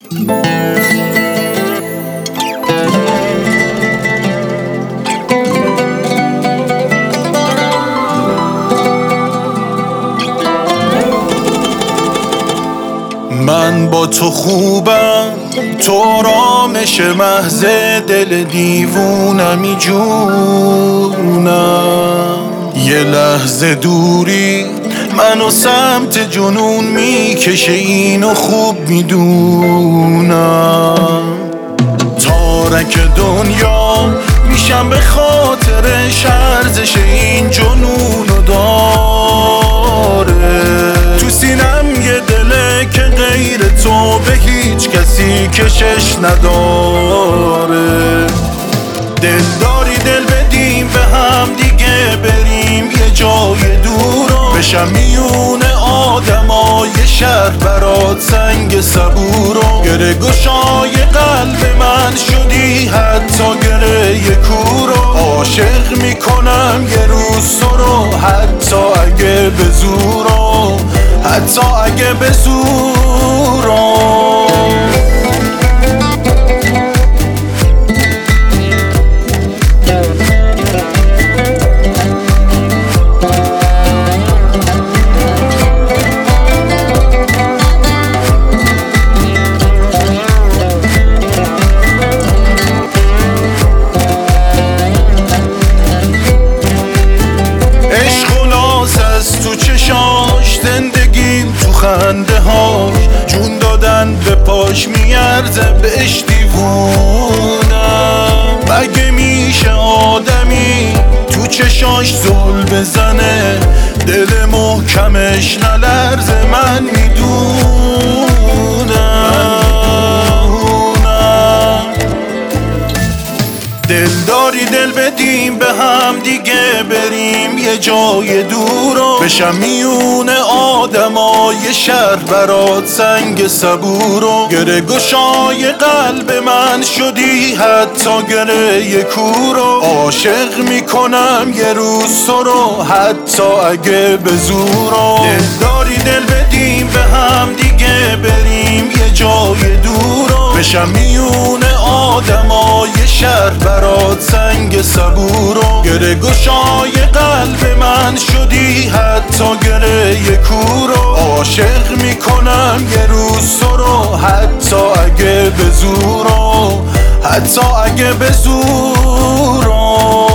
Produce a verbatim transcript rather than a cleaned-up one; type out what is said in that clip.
من با تو خوبم، تو آرامش محض دل دیوونمی جونم. یه لحظه دوری منو سمت جنون میکشه، اینو خوب میدونم. تارک دنیا میشم به خاطرش، ارزش این جنونو داره. تو سینم یه دله که غیر تو به هیچ کسی کشش نداره. دل داری دل بدیم به هم دیگه، بریم یه جای دورا، بشم میون آدمای شهر برات سنگ صبورا. گره گشای قلب من شدی، حتی گره کورا. عاشق میکنم یه روز تو رو، حتی اگه به زورا، حتی اگه به زورا. تو چشاش زندگیم، تو خنده هاش جون دادن به پاش میارزه بهش دیوونم. مگه میشه آدمی تو چشاش زل بزنه، دل محکمش نلرزه؟ من میدونم. دل داری دل بدیم به هم دیگه، بریم یه جای دورا، بشم میون آدمای شهر برات سنگ صبورا. گره گشای قلب من شدی، حتی گره کورا. عاشق میکنم یه روز تو رو، حتی اگه به زورا. دل داری دل بدیم به هم دیگه، بریم یه جای دورا، بشم میون آدمای شهر برات سنگ صبورا. گره گشای قلب من شدی، حتی گره کورا. عاشق میکنم یه روز تو رو، حتی اگه به زورا، حتی اگه به زورا.